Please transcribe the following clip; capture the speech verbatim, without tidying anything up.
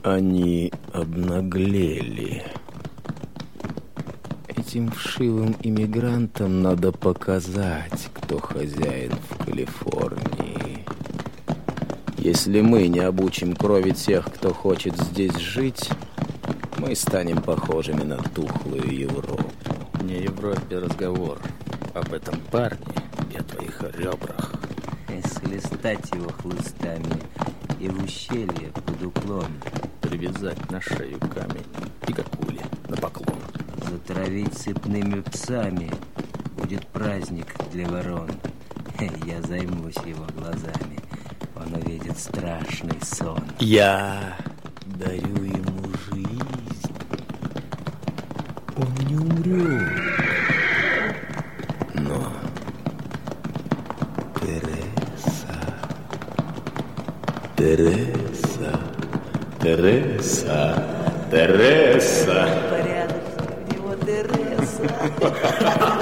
Они обнаглели. Этим вшивым иммигрантам надо показать, кто хозяин в Калифорнии. Если мы не обучим крови тех, кто хочет здесь жить, мы станем похожими на тухлую Европу. Не о Европе разговор. Об этом парне и о твоих ребрах. Слистать его хлыстами и в ущелье под уклон. Привязать на шею камень и как пули на поклон. Затравить цепными псами. Будет праздник для ворон. Я займусь его глазами. Он увидит страшный сон. Я дарю ему жизнь. Он не умрет. Но Тереса, Тереса, Тереса, Тереса. Порядок, у него Тереса.